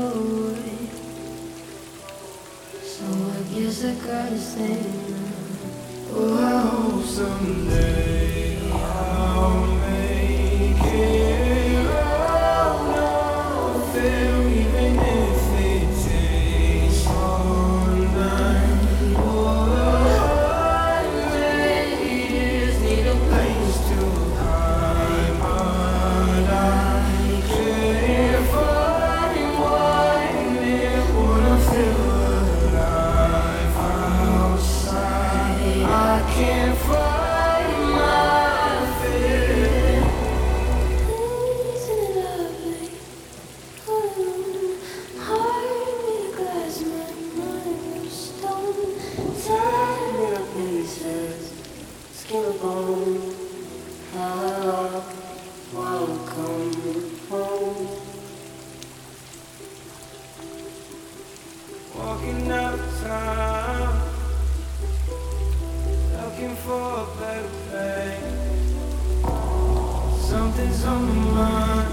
away. So I guess I gotta stay now. Oh, I hope someday I'll make it out of there, even if it takes all night. Oh, ladies need a place to hide, but I can't find one that wanna feel alive outside. I can't find my fear. Isn't it lovely? Heart made of glass, my mind of stone. Tear me to pieces, skin of bone. Welcome home. Walking out of town, looking for a better place. Something's on my mind,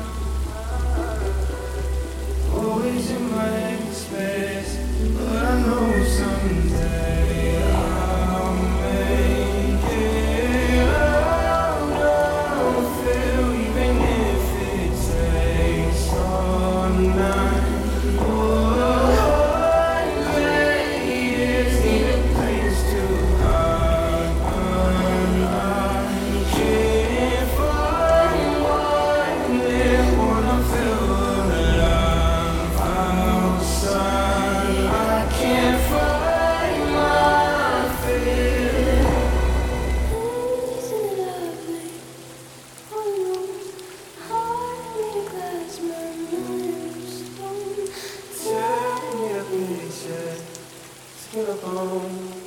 always in my space. But I know someday I'll make it out of here, even if it takes all night. Oh, ladies need a place to hide, but I can't find one that wanna feel alive outside. I can't find my fear. Isn't it lovely? Heart made of glass, my mind of stone. Tear me to pieces, skin of bone.